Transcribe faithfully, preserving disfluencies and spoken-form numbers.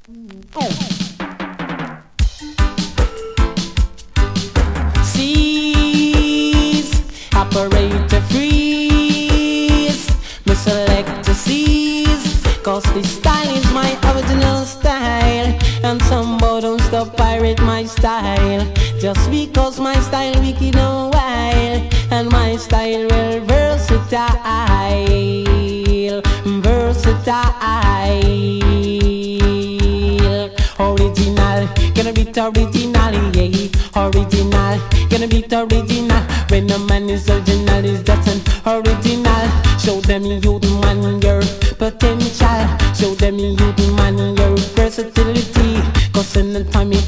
Cease, operator freeze. Me select to seize, cause this style is my original style. And some boy don't stop pirate my style. Just because my style wicked and wild. And my style well versatile. Versatile. Original, gonna be original, yeah. Original, gonna be original. When a man is original, is just an original. Show them you man your potential. Show them you man your versatility. Cause in the time it